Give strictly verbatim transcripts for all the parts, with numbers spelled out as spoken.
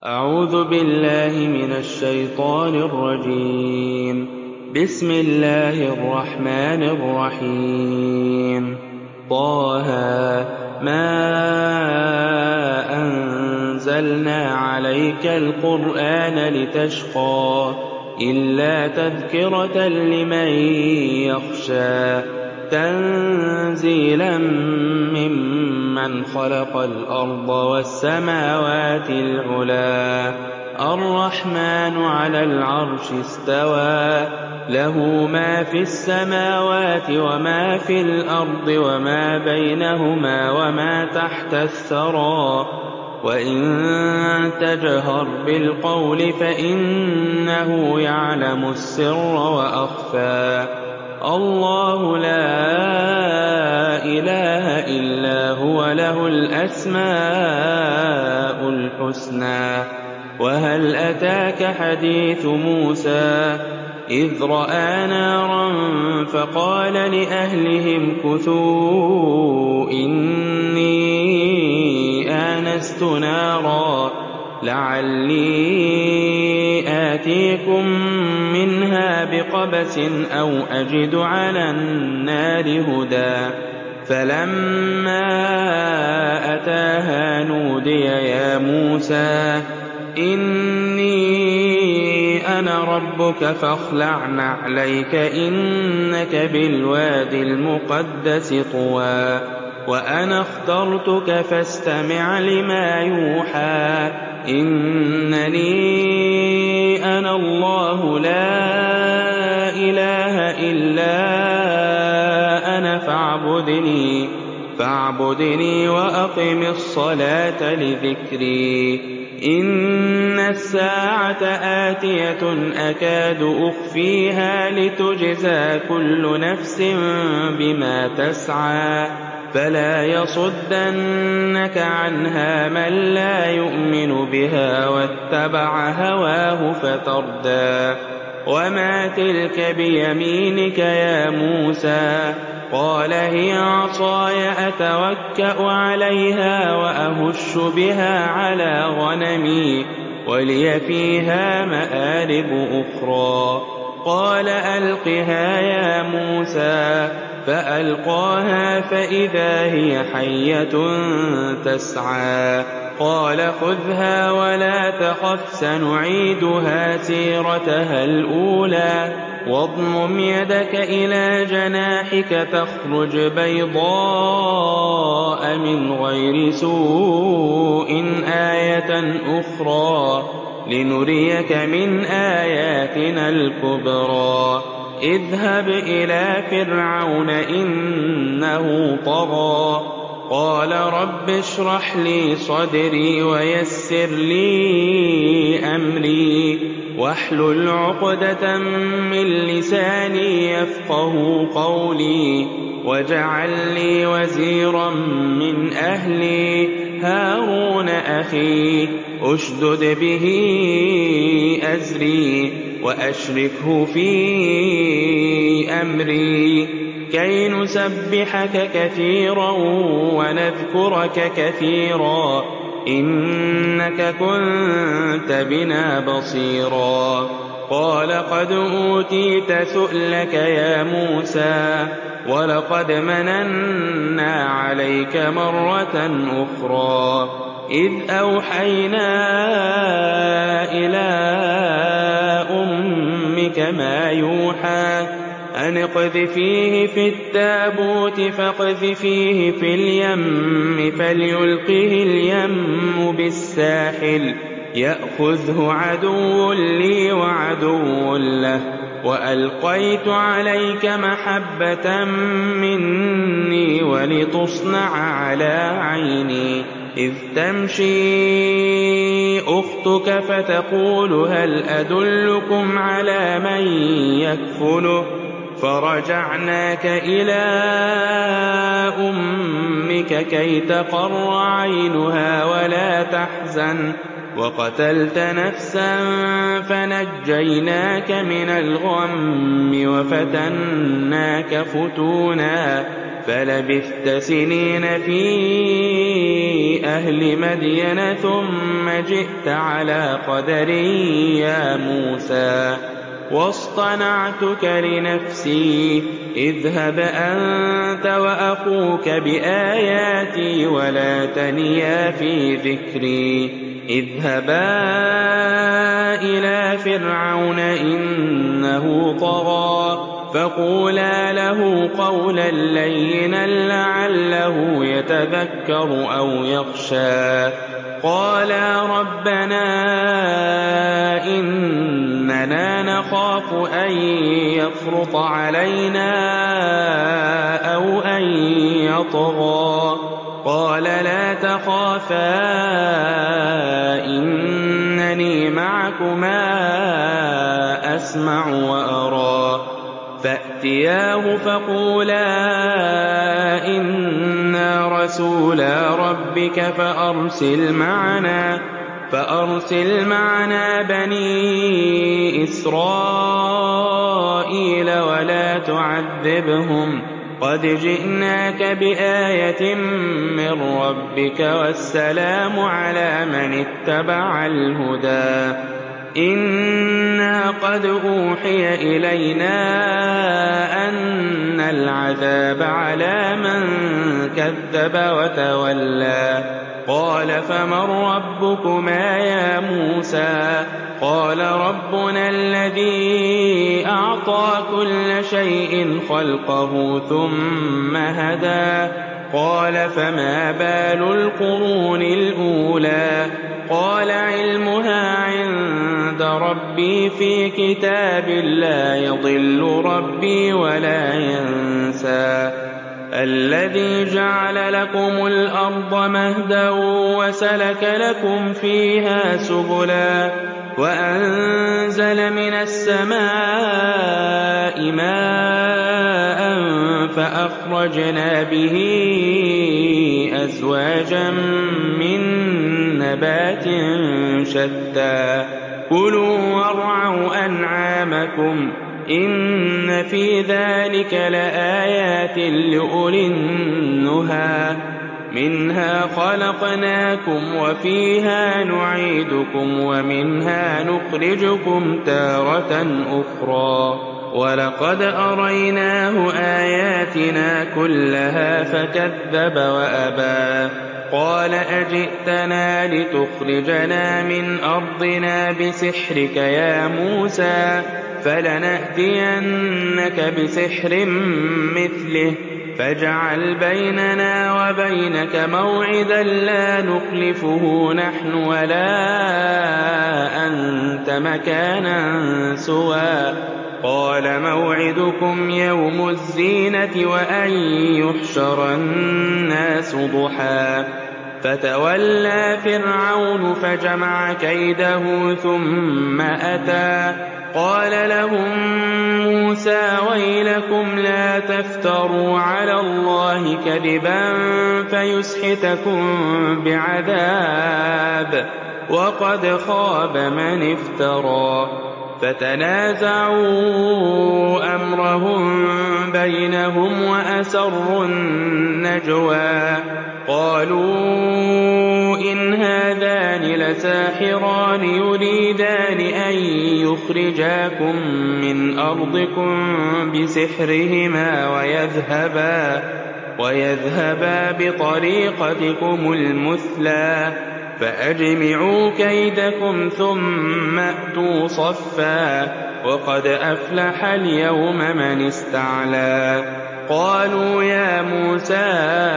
أعوذ بالله من الشيطان الرجيم. بسم الله الرحمن الرحيم. طه ما أنزلنا عليك القرآن لتشقى إلا تذكرة لمن يخشى تنزيلا ممن خلق الأرض والسماوات العلى الرحمن على العرش استوى له ما في السماوات وما في الأرض وما بينهما وما تحت الثرى وإن تجهر بالقول فإنه يعلم السر وأخفى الله لا إله إلا هو له الأسماء الحسنى وهل أتاك حديث موسى إذ رأى نارا فقال لأهلهم كثوا إني آنست نارا لعلي آتيكم منها بقبس أو أجد على النار هدى فلما أتاها نودي يا موسى إني أنا ربك فاخلع نعليك إنك بالواد المقدس طوى وأنا اخترتك فاستمع لما يوحى إنني أنا الله لا إله إلا أنا فاعبدني فاعبدني وأقم الصلاة لذكري إن الساعة آتية أكاد أخفيها لتجزى كل نفس بما تسعى فلا يصدنك عنها من لا يؤمن بها واتبع هواه فتردى وما تلك بيمينك يا موسى قال هي عصاي أتوكأ عليها وأهش بها على غنمي ولي فيها مآرب أخرى قال ألقها يا موسى فألقاها فإذا هي حية تسعى قال خذها ولا تخف سنعيدها سيرتها الأولى واضمم يدك إلى جناحك تخرج بيضاء من غير سوء آية أخرى لنريك من آياتنا الكبرى اذهب إلى فرعون إنه طغى قال رب اشرح لي صدري ويسر لي أمري واحلل عقدة من لساني يفقه قولي واجعل لي وزيرا من أهلي هارون أخي أشدد به أزري وأشركه في أمري كي نسبحك كثيرا ونذكرك كثيرا إنك كنت بنا بصيرا قال قد أوتيت سؤلك يا موسى ولقد مننا عليك مرة أخرى إذ أوحينا إلى أمك ما يوحى أن اقذفيه في التابوت فاقذفيه في اليم فليلقه اليم بالساحل يأخذه عدو لي وعدو له وألقيت عليك محبة مني ولتصنع على عيني إذ تمشي أختك فتقول هل أدلكم على من يكفله فرجعناك إلى أمك كي تقر عينها ولا تحزن وقتلت نفسا فنجيناك من الغم وفتناك فتونا فلبثت سنين في أهل مدين ثم جئت على قدري يا موسى واصطنعتك لنفسي اذهب أنت وأخوك بآياتي ولا تنيا في ذكري اذهبا إلى فرعون إنه طغى فقولا له قولا لينا لعله يتذكر أو يخشى قالا ربنا إننا نخاف أن يفرط علينا أو أن يطغى قال لا تخافا إنني معكما أسمع وأرى فأتياه فقولا إنا رسولا ربك فأرسل معنا فأرسل معنا بني إسرائيل ولا تعذبهم قد جئناك بآية من ربك والسلام على من اتبع الهدى إنا قد أوحي إلينا أن العذاب على من كذب وتولى قال فمن ربكما يا موسى قال ربنا الذي أعطى كل شيء خلقه ثم هدى قال فما بال القرون الأولى قال علمها عند ربي في كتاب لا يضل ربي ولا ينسى الذي جعل لكم الأرض مهدا وسلك لكم فيها سبلا وأنزل من السماء ماء فأخرجنا به أزواجا من نبات شتى كلوا وارعوا أنعامكم إن في ذلك لآيات لأولي النهى منها خلقناكم وفيها نعيدكم ومنها نخرجكم تارة أخرى ولقد أريناه آياتنا كلها فكذب وأبى قال أجئتنا لتخرجنا من أرضنا بسحرك يا موسى فلنأتينك بسحر مثله فاجعل بيننا وبينك موعدا لا نخلفه نحن ولا أنت مكانا سوى قال موعدكم يوم الزينة وأن يحشر الناس ضحى فتولى فرعون فجمع كيده ثم أتى قال لهم موسى ويلكم لا تفتروا على الله كذبا فيسحتكم بعذاب وقد خاب من افترى فتنازعوا أمرهم بينهم وأسروا النجوى قالوا إن هذان لساحران يريدان أن يخرجاكم من أرضكم بسحرهما ويذهبا, ويذهبا بطريقتكم المثلى فأجمعوا كيدكم ثم أتوا صفا وقد أفلح اليوم من استعلى قالوا يا موسى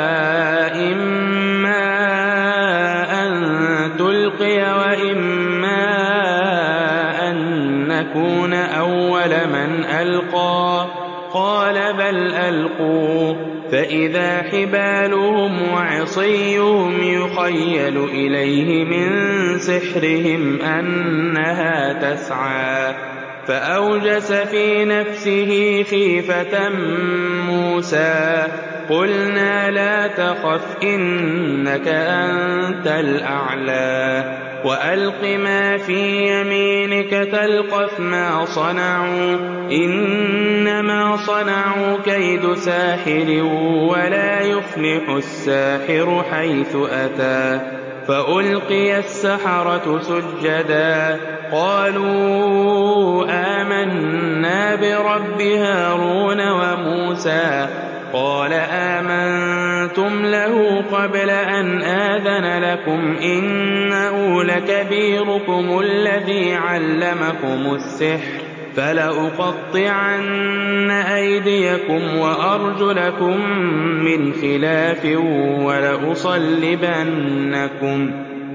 إما أن تلقي وإما أن نكون أول من ألقى قال بل ألقوا فإذا حبالهم وعصيهم يخيل إليه من سحرهم أنها تسعى فأوجس في نفسه خيفة موسى قلنا لا تخف إنك أنت الأعلى وألق ما في يمينك تلقف ما صنعوا إنما صنعوا كيد ساحر ولا يفلح الساحر حيث أتى فألقي السحرة سجدا قالوا آمنا برب هارون وموسى قال آمنتم له قبل أن آذن لكم إنه لكبيركم الذي علمكم السحر فلأقطعن أيديكم وأرجلكم من خلاف ولأصلبنكم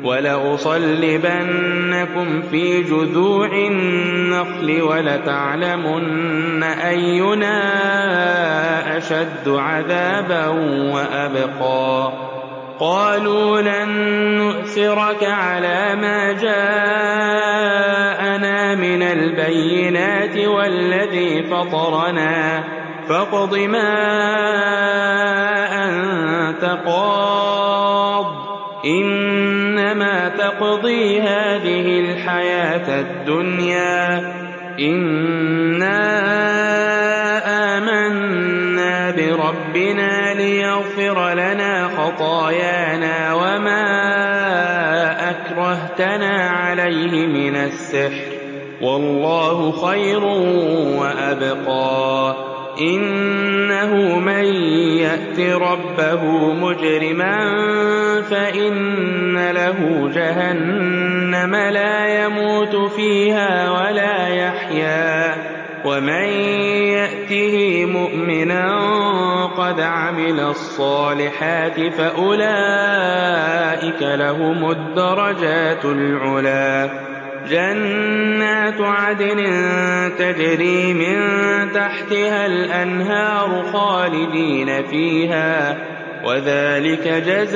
ولأصلبنكم في جذوع النخل ولتعلمن أينا أشد عذابا وأبقى قالوا لن نؤثرك على ما جاءنا من البينات والذي فطرنا فاقض ما أنت قاض إنما تقضي هذه الحياة الدنيا إنا آمنا بربنا ليغفر لنا خطايانا وما أكرهتنا عليه من السحر والله خير وأبقى إنه من يأت ربه مجرما فإن له جهنم لا يموت فيها ولا يحيا ومن يأته مؤمنا قد عمل الصالحات فأولئك لهم الدرجات العلى جنات عدن تجري من تحتها الأنهار خالدين فيها وذلك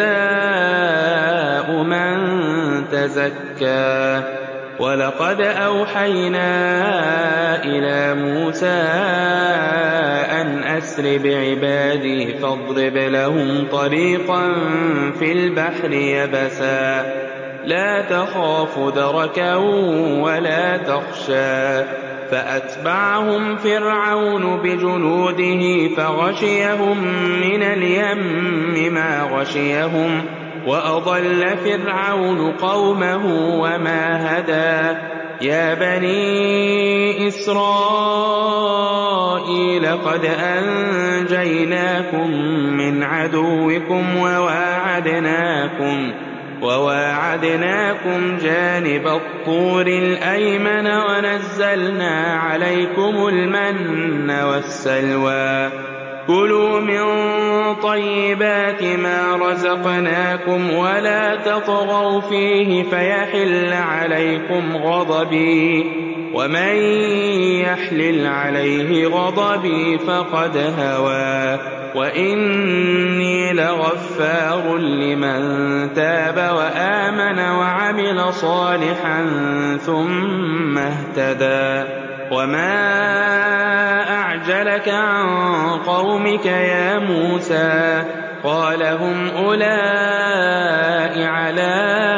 جزاء من تزكى ولقد أوحينا إلى موسى أن أسر بعبادي فاضرب لهم طريقا في البحر يبسا لا تخاف دركا ولا تخشى فأتبعهم فرعون بجنوده فغشيهم من اليم ما غشيهم وأضل فرعون قومه وما هدى يا بني إسرائيل قد أنجيناكم من عدوكم وواعدناكم وواعدناكم جانب الطور الأيمن ونزلنا عليكم المن والسلوى كلوا من طيبات ما رزقناكم ولا تطغوا فيه فيحل عليكم غضبي ومن يحلل عليه غضبي فقد هوى وإني لغفار لمن تاب وآمن وعمل صالحا ثم اهتدى وما أعجلك عن قومك يا موسى قال هم أولئك على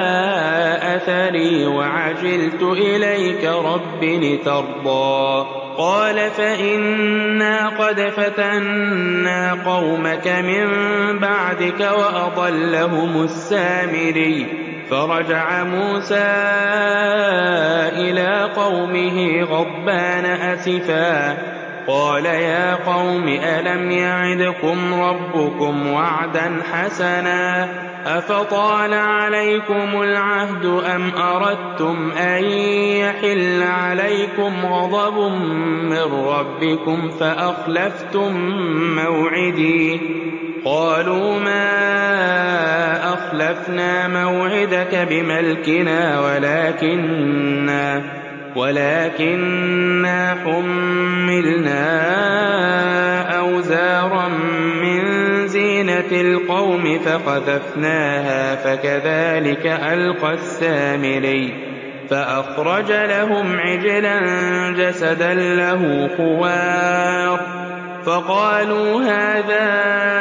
أثري وعجلت إليك رب لترضى قال فإنا قد فتنا قومك من بعدك وأضلهم السامري فرجع موسى إلى قومه غضبان أسفا قال يا قوم ألم يعدكم ربكم وعدا حسنا أفطال عليكم العهد أم أردتم أن يحل عليكم غضب من ربكم فأخلفتم موعدي قالوا ما أخلفنا موعدك بملكنا ولكننا ولكننا حملنا أوزارا من زينة القوم فقذفناها فكذلك ألقى السامري فأخرج لهم عجلا جسدا له خوار فقالوا هذا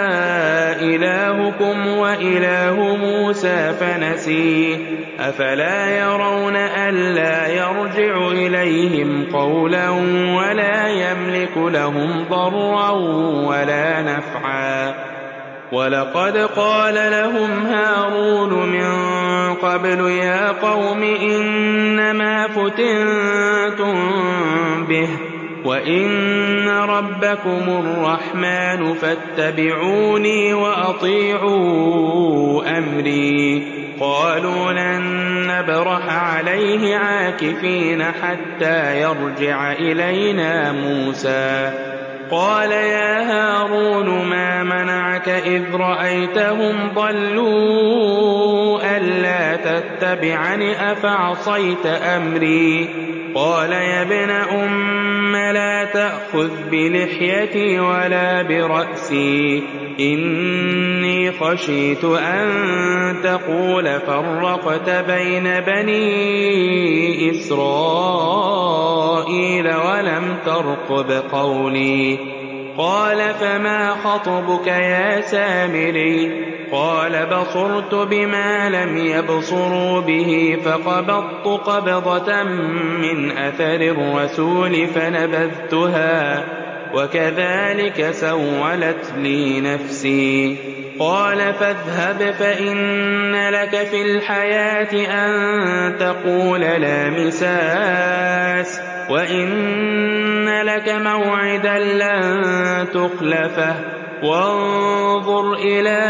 إلهكم وإله موسى فنسيه أفلا يرون ألا يرجع إليهم قولا ولا يملك لهم ضرا ولا نفعا ولقد قال لهم هارون من قبل يا قوم إنما فتنتم به وإن ربكم الرحمن فاتبعوني وأطيعوا أمري قالوا لن نبرح عليه عاكفين حتى يرجع إلينا موسى قال يا هارون ما منعك إذ رأيتهم ضلوا ألا تتبعني أفعصيت أمري قال يا ابن أم لا تأخذ بلحيتي ولا برأسي إني خشيت أن تقول فرقت بين بني إسرائيل ولم ترقب قولي قال فما خطبك يا سامري قال بصرت بما لم يبصروا به فقبضت قبضة من أثر الرسول فنبذتها وكذلك سولت لي نفسي قال فاذهب فإن لك في الحياة أن تقول لا مساس وإن لك موعدا لن تخلفه وانظر إلى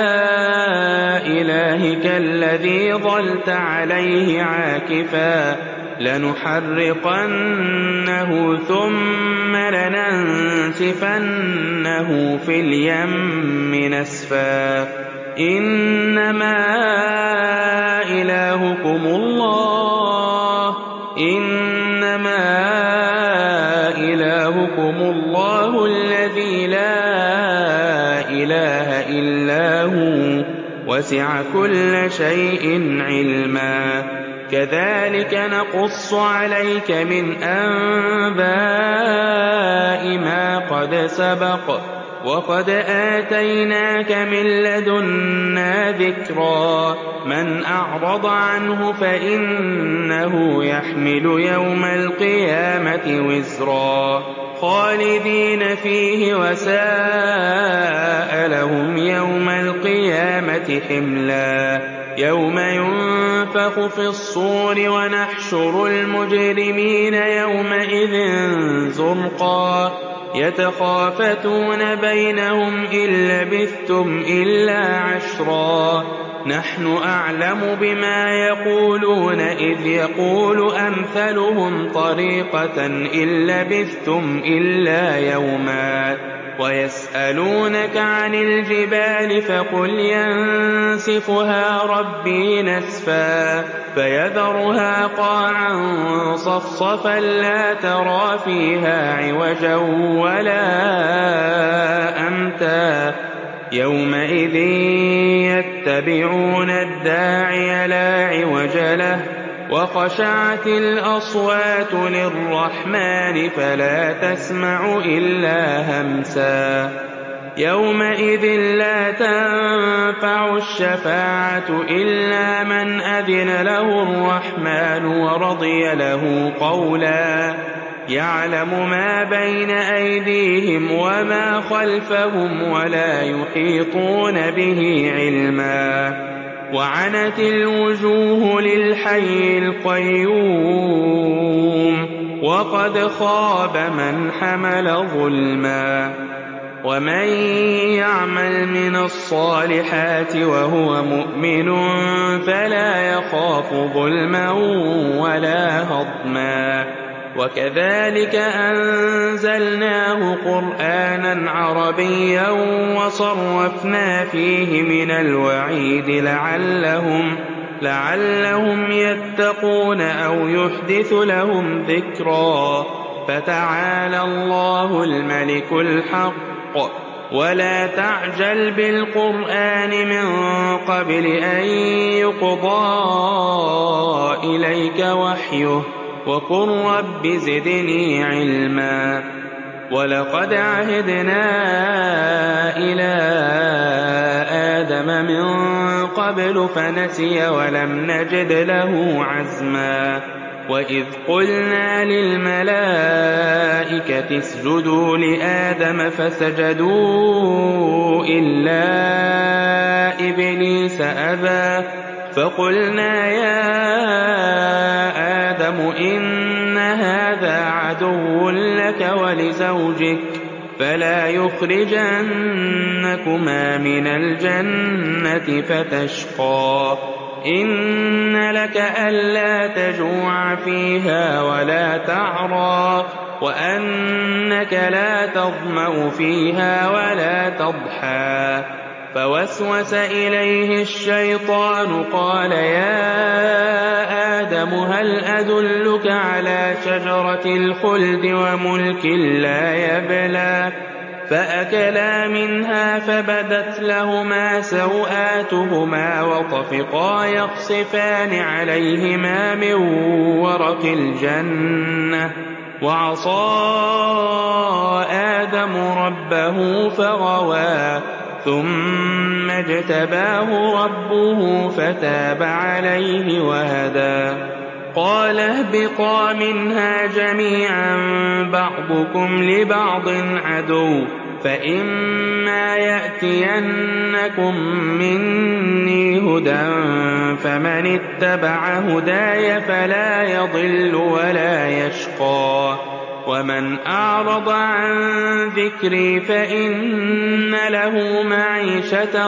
إلهك الذي ظلت عليه عاكفا لنحرقنه ثم لننسفنه في اليم نسفا إنما إلهكم الله إنما إلهكم الله الذي لا إله إلا هو وسع كل شيء علما كذلك نقص عليك من أنباء ما قد سبق وقد آتيناك من لدنا ذكرا من أعرض عنه فإنه يحمل يوم القيامة وزرا خالدين فيه وساء لهم يوم القيامة حملا يوم ينفخ في الصور ونحشر المجرمين يومئذ زرقا يتخافتون بينهم إن لبثتم إلا عشرا نحن أعلم بما يقولون إذ يقول أمثلهم طريقة إن لبثتم إلا يوما ويسألونك عن الجبال فقل ينسفها ربي نسفا فيذرها قاعا صفصفا لا ترى فيها عوجا ولا أمتا يومئذ يتبعون الداعي لا عوج له وخشعت الأصوات للرحمن فلا تسمع إلا همسا يومئذ لا تنفع الشفاعة إلا من أذن له الرحمن ورضي له قولا يعلم ما بين أيديهم وما خلفهم ولا يحيطون به علما وعنت الوجوه للحي القيوم وقد خاب من حمل ظلما ومن يعمل من الصالحات وهو مؤمن فلا يخاف ظلما ولا هضما وكذلك أنزلناه قرآنا عربيا وصرفنا فيه من الوعيد لعلهم لعلهم يتقون أو يحدث لهم ذكرا فتعالى الله الملك الحق ولا تعجل بالقرآن من قبل أن يقضى إليك وحيه وقل رب زدني علما وَلَقَدْ عَهِدْنَا إِلَىٰ آدَمَ مِن قَبْلُ فَنَسِيَ وَلَمْ نَجِدْ لَهُ عَزْمًا وَإِذْ قُلْنَا لِلْمَلَائِكَةِ اسْجُدُوا لِآدَمَ فَسَجَدُوا إِلَّا إِبْلِيسَ أَبَىٰ فَقُلْنَا يَا آدَمُ إِنَّ هَٰذَا عَدُوٌّ لَّكَ وَلِزَوْجِكَ فَلَا يُخْرِجَنَّكُمَا مِنَ الْجَنَّةِ فَتَشْقَىٰ إِنَّ لَكَ أَلَّا تَجُوعَ فِيهَا وَلَا تَعْرَىٰ وَأَنَّكَ لَا تَظْمَأُ فِيهَا وَلَا تَضْحَىٰ فَوَسْوَسَ إِلَيْهِ الشَّيْطَانُ قَالَ يَا آدَمُ هَلْ أَدُلُّكَ عَلَىٰ شَجَرَةِ الْخُلْدِ وَمُلْكٍ لَّا يَبْلَىٰ فَأَكَلَا مِنْهَا فَبَدَتْ لَهُمَا سَوْآتُهُمَا وَطَفِقَا يَخْصِفَانِ عَلَيْهِمَا مِن وَرَقِ الْجَنَّةِ وَعَصَىٰ آدَمُ رَبَّهُ فَغَوَىٰ ثُمَّ اجْتَبَاهُ رَبُّهُ فَتَابَ عَلَيْهِ وَهَدَىٰ قَالَ اهْبِطَا مِنْهَا جَمِيعًا بَعْضُكُمْ لِبَعْضٍ عَدُوٌّ فَإِمَّا يَأْتِيَنَّكُم مِّنِّي هُدًى فَمَنِ اتَّبَعَ هُدَايَ فَلَا يَضِلُّ وَلَا يَشْقَىٰ وَمَنْ أَعْرَضَ عَن ذِكْرِي فَإِنَّ لَهُ مَعِيشَةً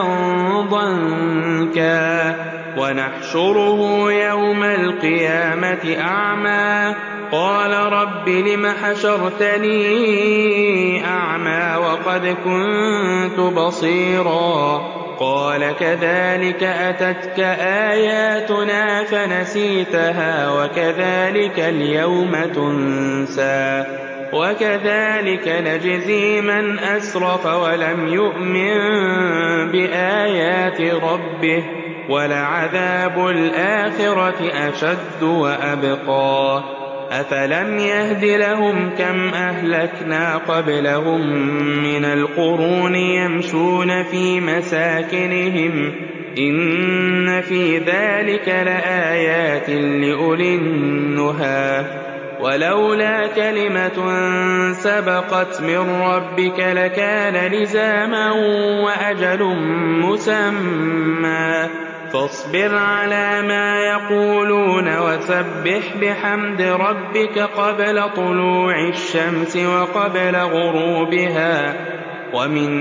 ضَنكًا وَنَحْشُرُهُ يَوْمَ الْقِيَامَةِ أَعْمَىٰ قَالَ رَبِّ لِمَ حَشَرْتَنِي أَعْمَىٰ وَقَدْ كُنتُ بَصِيرًا قَالَ كَذَٰلِكَ أَتَتْكَ آيَاتُنَا فَنَسِيتَهَا وَكَذَٰلِكَ الْيَوْمَ تُنسَىٰ وَكَذَٰلِكَ نَجْزِي مَنْ أَسْرَفَ وَلَمْ يُؤْمِن بِآيَاتِ رَبِّهِ وَلَعَذَابُ الْآخِرَةِ أَشَدُّ وَأَبْقَىٰ أَفَلَمْ يَهْدِ لَهُمْ كَمْ أَهْلَكْنَا قَبْلَهُم مِّنَ الْقُرُونِ يَمْشُونَ فِي مَسَاكِنِهِمْ إِنَّ فِي ذَٰلِكَ لَآيَاتٍ لِّأُولِي النُّهَىٰ وَلَوْلَا كَلِمَةٌ سَبَقَتْ مِن رَّبِّكَ لَكَانَ لِزَامًا وَأَجَلٌ مُّسَمًّى فاصبر على ما يقولون وسبح بحمد ربك قبل طلوع الشمس وقبل غروبها ومن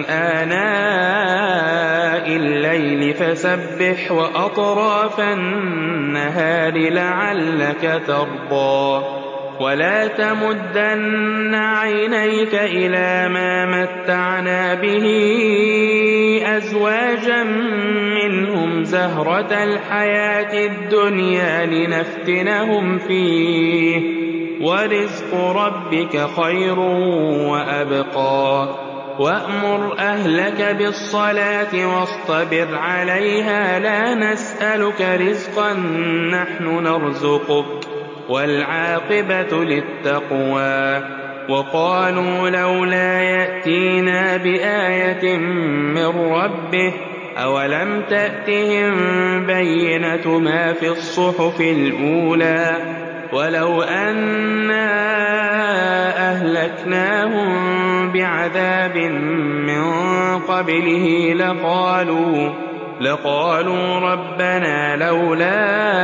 آناء الليل فسبح وأطراف النهار لعلك ترضى ولا تمدن عينيك إلى ما متعنا به أزواجا منهم زهرة الحياة الدنيا لنفتنهم فيه ورزق ربك خير وأبقى وأمر أهلك بالصلاة واصطبر عليها لا نسألك رزقا نحن نرزقك والعاقبة للتقوى وقالوا لولا يأتينا بآية من ربه أولم تأتهم بينة ما في الصحف الأولى ولو أنا أهلكناهم بعذاب من قبله لقالوا لقالوا ربنا لولا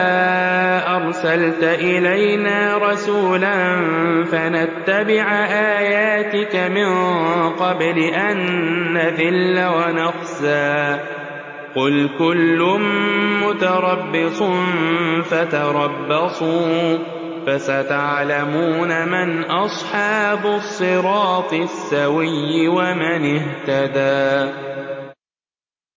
أرسلت إلينا رسولا فنتبع آياتك من قبل أن نذل ونخزى قل كل متربص فتربصوا فستعلمون من أصحاب الصراط السوي ومن اهتدى